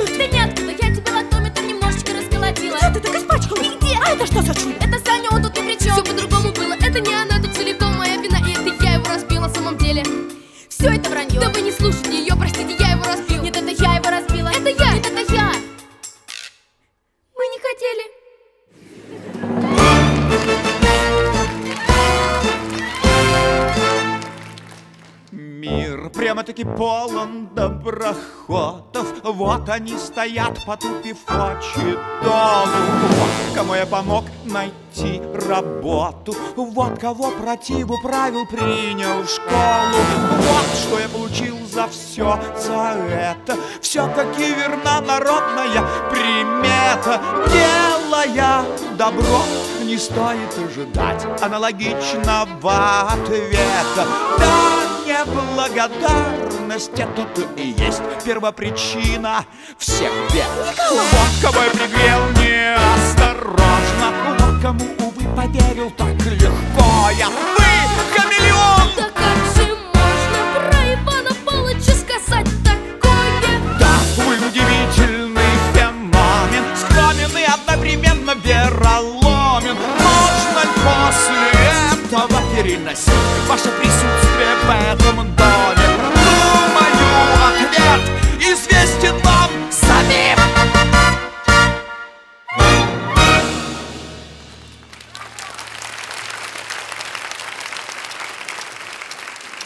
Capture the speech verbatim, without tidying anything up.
Откуда? Да ниоткуда, я тебе лактометр немножечко расколотила. Где ты так испачкалась? Нигде. А это что за чудо? Это Саня, он тут ни при чем. Все по-другому было, это не оно, это целиком моя вина. И это я его разбила на самом деле. Все это вранье. Да вы не слушайте ее, простите, я его разбил. Нет, это я его разбила. Это я, нет, это я. Мы не хотели. Мир прямо-таки полон доброходов. Вот они стоят, потупив очи долу. Вот кому я помог найти работу. Вот кого противу правил принял в школу. Вот что я получил за все за это. Все таки верна народная примета. Делая добро, не стоит ожидать аналогичного ответа. Да, неблагодарность — это и есть первопричина всех бед. Вот кого я пригрел неосторожно, вот кому, увы, поверил так легко я. Вы хамелеон! Да как же можно про Ивана Павловича сказать такое? Да, вы удивительный феномен, скромен и одновременно вероломен. Можно ли после этого переносить ваше присутствие в этом доме? Думаю, ответ известен